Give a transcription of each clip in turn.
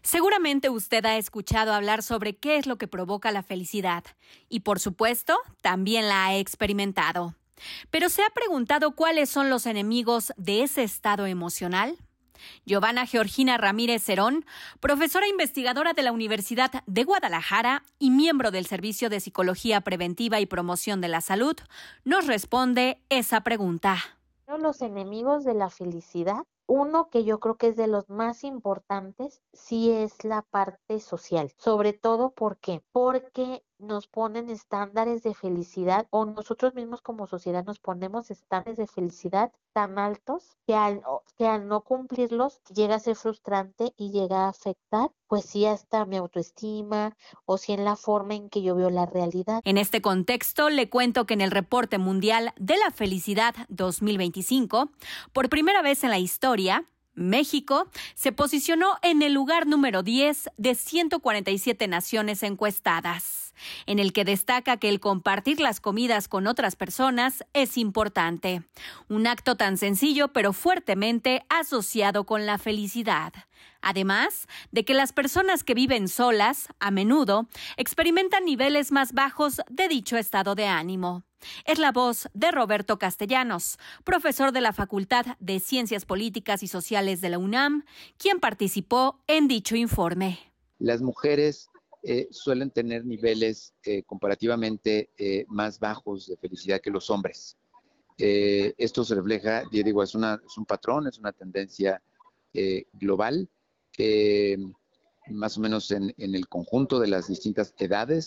Seguramente usted ha escuchado hablar sobre qué es lo que provoca la felicidad y, por supuesto, también la ha experimentado. Pero ¿se ha preguntado cuáles son los enemigos de ese estado emocional? Giovanna Georgina Ramírez Cerón, profesora investigadora de la Universidad de Guadalajara y miembro del Servicio de Psicología Preventiva y Promoción de la Salud, nos responde esa pregunta. Los enemigos de la felicidad, uno que yo creo que es de los más importantes, sí es la parte social. Sobre todo, ¿por qué? Porque nos ponen estándares de felicidad o nosotros mismos como sociedad nos ponemos estándares de felicidad tan altos que al no cumplirlos llega a ser frustrante y llega a afectar, pues sí, hasta mi autoestima o sí en la forma en que yo veo la realidad. En este contexto, le cuento que en el Reporte Mundial de la Felicidad 2025, por primera vez en la historia, México se posicionó en el lugar número 10 de 147 naciones encuestadas, en el que destaca que el compartir las comidas con otras personas es importante, un acto tan sencillo pero fuertemente asociado con la felicidad. Además de que las personas que viven solas, a menudo, experimentan niveles más bajos de dicho estado de ánimo. Es la voz de Roberto Castellanos, profesor de la Facultad de Ciencias Políticas y Sociales de la UNAM, quien participó en dicho informe. Las mujeres suelen tener niveles comparativamente más bajos de felicidad que los hombres. Esto se refleja, yo digo, es un patrón, es una tendencia global. Más o menos en el conjunto de las distintas edades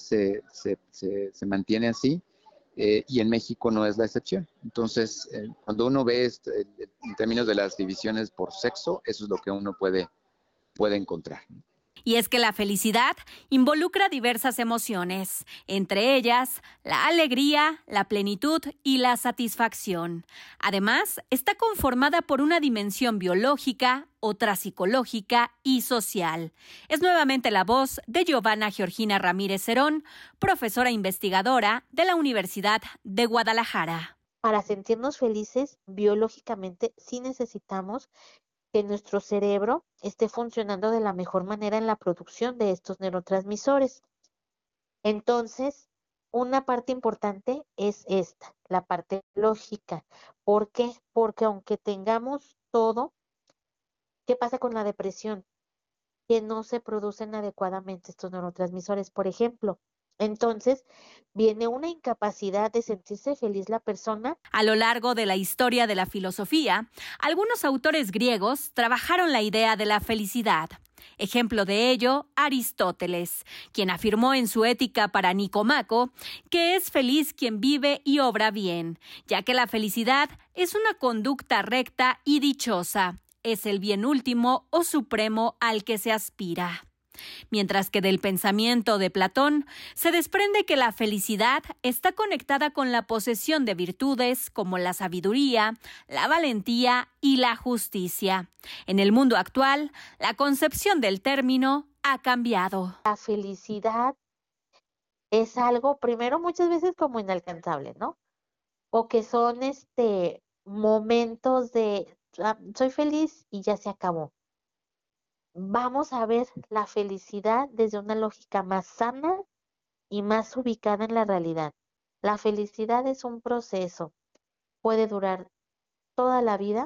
se mantiene así. Y en México no es la excepción. Entonces, cuando uno ve en términos de las divisiones por sexo, eso es lo que uno puede encontrar. Y es que la felicidad involucra diversas emociones, entre ellas la alegría, la plenitud y la satisfacción. Además, está conformada por una dimensión biológica, otra psicológica y social. Es nuevamente la voz de Giovanna Georgina Ramírez Cerón, profesora investigadora de la Universidad de Guadalajara. Para sentirnos felices, biológicamente sí necesitamos que nuestro cerebro esté funcionando de la mejor manera en la producción de estos neurotransmisores. Entonces, una parte importante es esta, la parte lógica. ¿Por qué? Porque aunque tengamos todo, ¿qué pasa con la depresión? Que no se producen adecuadamente estos neurotransmisores, por ejemplo. Entonces, viene una incapacidad de sentirse feliz la persona. A lo largo de la historia de la filosofía, algunos autores griegos trabajaron la idea de la felicidad. Ejemplo de ello, Aristóteles, quien afirmó en su Ética para Nicomaco que es feliz quien vive y obra bien, ya que la felicidad es una conducta recta y dichosa, es el bien último o supremo al que se aspira. Mientras que del pensamiento de Platón se desprende que la felicidad está conectada con la posesión de virtudes como la sabiduría, la valentía y la justicia. En el mundo actual, la concepción del término ha cambiado. La felicidad es algo, primero, muchas veces como inalcanzable, ¿no? O que son momentos de soy feliz y ya se acabó. Vamos a ver la felicidad desde una lógica más sana y más ubicada en la realidad. La felicidad es un proceso, puede durar toda la vida,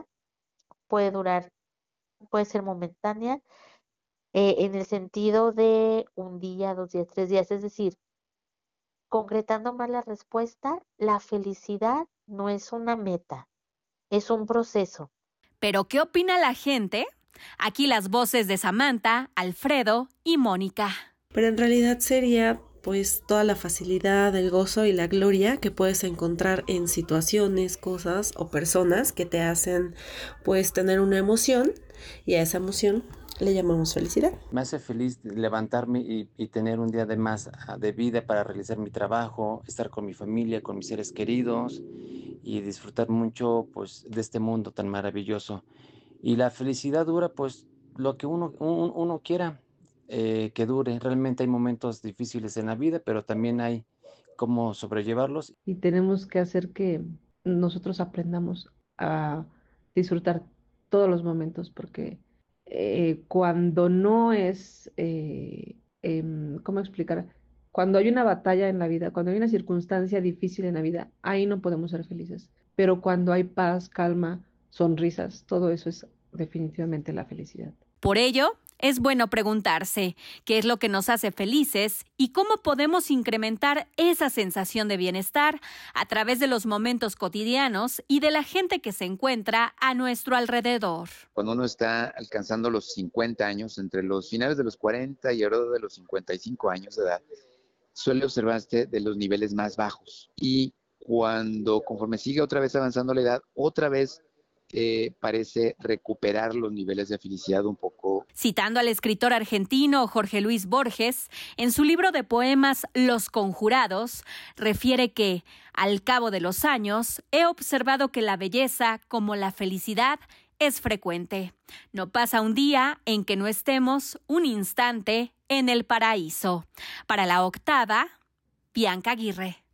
puede ser momentánea, en el sentido de un día, 2 días, 3 días, es decir, concretando más la respuesta, la felicidad no es una meta, es un proceso. ¿Pero qué opina la gente? Aquí las voces de Samantha, Alfredo y Mónica. Pero en realidad sería pues toda la facilidad, el gozo y la gloria que puedes encontrar en situaciones, cosas o personas que te hacen pues tener una emoción, y a esa emoción le llamamos felicidad. Me hace feliz levantarme y tener un día de más de vida para realizar mi trabajo, estar con mi familia, con mis seres queridos y disfrutar mucho pues de este mundo tan maravilloso. Y la felicidad dura pues lo que uno quiera que dure. Realmente hay momentos difíciles en la vida, pero también hay cómo sobrellevarlos. Y tenemos que hacer que nosotros aprendamos a disfrutar todos los momentos, porque cuando no es, ¿cómo explicar? Cuando hay una batalla en la vida, cuando hay una circunstancia difícil en la vida, ahí no podemos ser felices. Pero cuando hay paz, calma, sonrisas, todo eso es definitivamente la felicidad. Por ello, es bueno preguntarse qué es lo que nos hace felices y cómo podemos incrementar esa sensación de bienestar a través de los momentos cotidianos y de la gente que se encuentra a nuestro alrededor. Cuando uno está alcanzando los 50 años, entre los finales de los 40 y ahora de los 55 años de edad, suele observarse de los niveles más bajos. Y conforme sigue otra vez avanzando la edad, otra vez parece recuperar los niveles de felicidad un poco. Citando al escritor argentino Jorge Luis Borges, en su libro de poemas Los Conjurados, refiere que, al cabo de los años, he observado que la belleza, como la felicidad, es frecuente. No pasa un día en que no estemos un instante en el paraíso. Para La Octava, Bianca Aguirre.